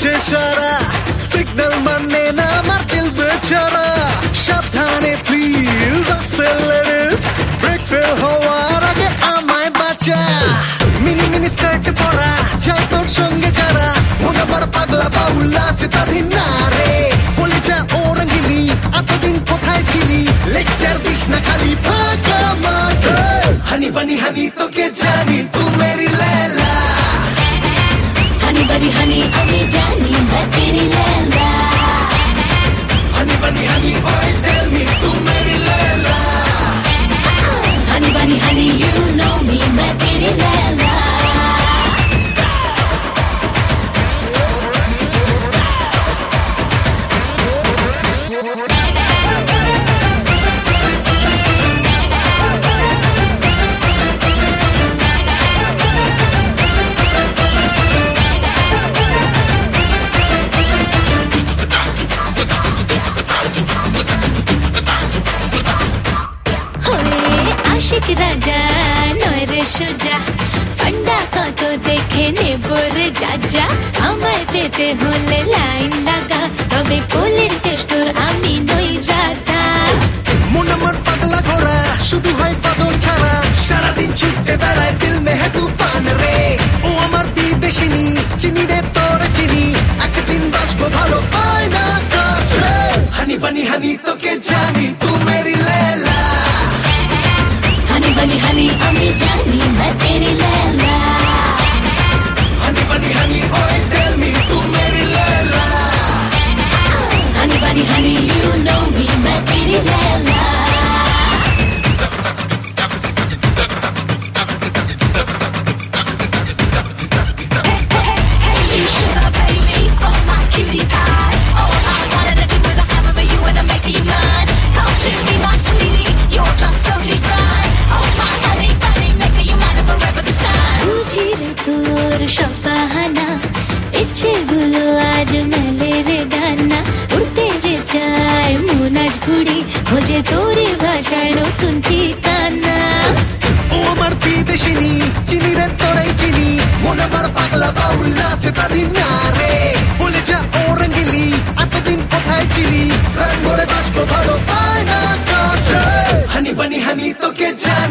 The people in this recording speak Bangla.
দিচ্ছে সারা সিগন্যাল মানে না আমার দিল বেচারা সাবধানে প্লিজ আস্তে লেডিস ব্রেক ফেল হওয়ার আগে আমায় বাঁচা মিনি মিনি স্কার্ট পরা যাও তোর সঙ্গে যারা মনে বড় পাগলা বাউল আছে তাদের না রে বলে যা ওরঙ্গিলি এতদিন কোথায় ছিলি লেকচার দিস না খালি ফাঁকা মাঠে হানি বানি হানি তোকে জানি তু মেরি লেলা हनी बनी हनी अभी जानी मैं तेरी लैला हनी बनी हनी boy tell me तू मेरी लैला हनी बनी हनी you know me मैं तेरी लैला आशिक राजा नरे सोजा फंडा कत देखे नेबर जाजा আমায় পেতে হলে লাইন লাগা তবে কোলের টেস্টর আমি নই রাধা মন আমার পাগলা ঘোড়া শুধু হয় পাগল ছাড়া সারাদিন ছুটে বেড়ায় দিল মে হে তুফান রে ও আমার বিদেশিনী চিনি রে তোর চিনি একদিন বাসবো ভালো পায় না কাছে হানি বানি হানি তোকে জানি তু মেরি লেলা हनी बनी हनी अभी जानी मैं तेरी लैला हनी बनी हनी boy tell me तू मेरी लैला हनी बनी हनी you know me मैं तेरी लैला তোর সব বাহানা ইচ্ছেগুলো আজ মেলে রে ডানা উড়তে যে চায় মন আজ ঘুড়ি খোঁজে তোরে ভাষায় নতুন ঠিকানা ও আমার বিদেশিনী চিনি রে তোরাই চিনি মন আমার পাগলা বাউল নাচে তাদের না রে বলে যা ও রঙ্গিলি এতদিন কোথায় ছিলি প্রাণ ভরে বাসবো ভালো পায় না কাছে হানি বানি হানি তোকে জানি